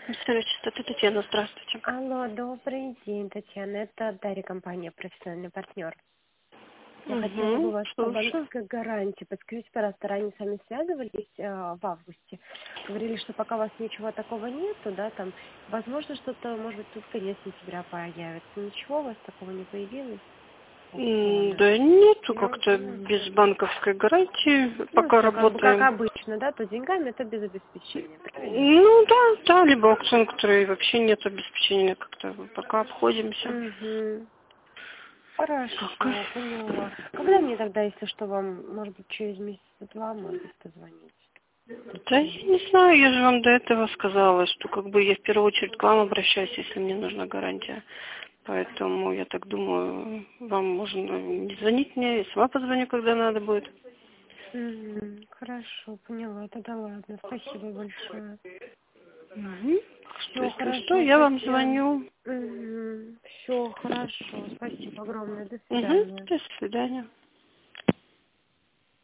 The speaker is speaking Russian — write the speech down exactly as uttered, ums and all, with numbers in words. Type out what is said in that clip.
Святой частоты, Татьяна, здравствуйте. Алло, добрый день, Татьяна. Это Дарья, компания «Профессиональный партнер». Я хотела бы Угу, вас по слушаю. банковской гарантии. Подскажите, пожалуйста, ранее с вами связывались э, в августе. Говорили, что пока у вас ничего такого нету, да, там, возможно, что-то, может быть, тут в конец сентября появится. Ничего у вас такого не появилось? М, Акционно. Да нету как-то без банковской гарантии, Ну, пока все как бы как работаем. обычно, да, то деньгами, то без обеспечения, правильно? Ну да, да, либо аукцион, который вообще нет обеспечения, как-то пока обходимся. Угу. Хорошо, Пока. поняла. Когда мне тогда, если что, вам, может быть, через месяц-два, может быть, позвонить? Да я не знаю, я же вам до этого сказала, что как бы я в первую очередь к вам обращаюсь, если мне нужна гарантия. Поэтому я так думаю, вам можно не звонить мне, я сама позвоню, когда надо будет. Угу. Хорошо, поняла. Тогда ладно. Спасибо большое. Угу. Что, Все если что, хорошо, я вам Татьяна. звоню. Угу. Все хорошо. Спасибо огромное. До Угу. свидания. До свидания.